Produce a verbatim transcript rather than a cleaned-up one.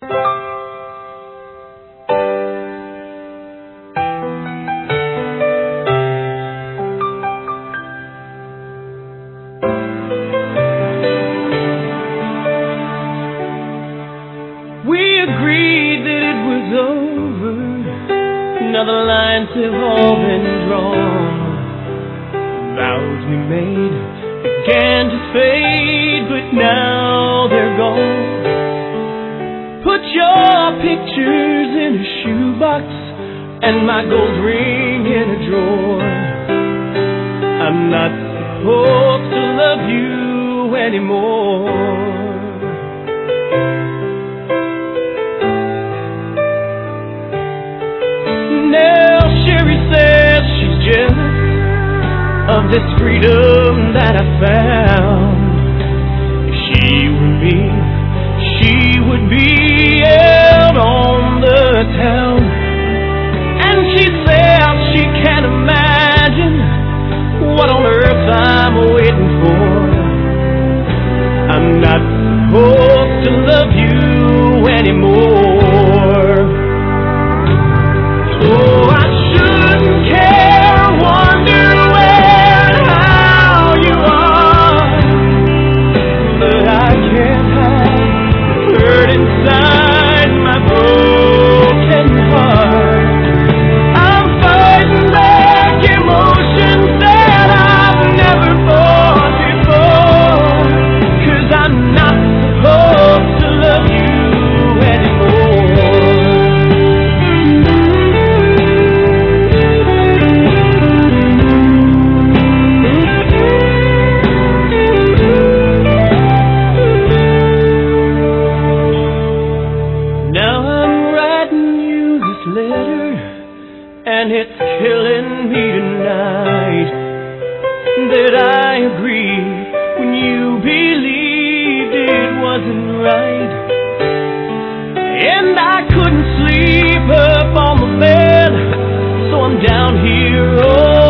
We agreed that it was over. Now the lines have all been drawn. Vows we made began to fade, but now they're gone. Put your pictures in a shoebox and my gold ring in a drawer. I'm not supposed to love you anymore. Now Sherry says she's jealous of this freedom that I found. If she were me, she would be out on the town. And she says she can't imagine what on earth I'm waiting for. I'm not supposed to love you anymore. Oh, I shouldn't care, wonder where and how you are, but I can't hide the hurt inside my broken heart. I'm fighting back emotions that I've never fought before, 'cause I'm not supposed to love you anymore. And it's killing me tonight that I agree when you believed it wasn't right. And I couldn't sleep up on the bed, so I'm down here. Oh,